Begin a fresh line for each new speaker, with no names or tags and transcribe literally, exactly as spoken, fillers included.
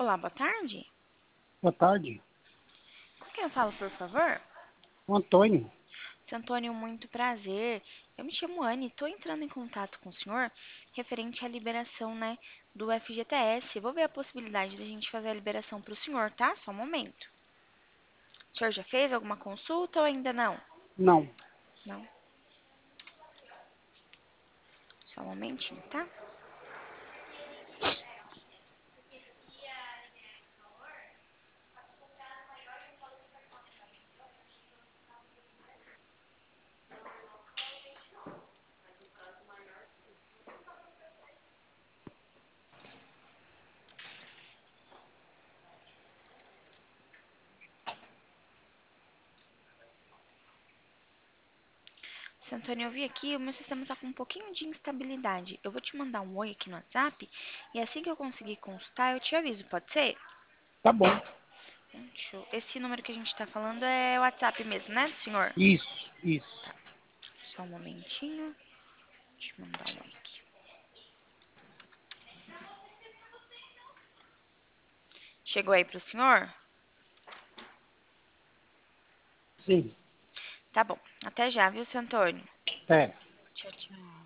Olá, boa tarde.
Boa tarde.
Com quem eu falo, por favor?
O Antônio.
Seu Antônio, muito prazer. Eu me chamo Anne, estou entrando em contato com o senhor referente à liberação, né, do F G T S. Vou ver a possibilidade da gente fazer a liberação para o senhor, tá? Só um momento. O senhor já fez alguma consulta ou ainda não?
Não.
Não. Só um momentinho, tá? Seu Antônio, eu vi aqui, o meu sistema está com um pouquinho de instabilidade. Eu vou te mandar um oi aqui no WhatsApp e assim que eu conseguir consultar, eu te aviso, pode ser?
Tá bom.
Deixa eu- Esse número que a gente está falando é o WhatsApp mesmo, né, do senhor?
Isso, isso.
Só um momentinho. Deixa eu mandar um oi aqui. Chegou aí pro senhor?
Sim.
Tá bom. Até já, viu, seu Antônio?
É.
Tchau, tchau.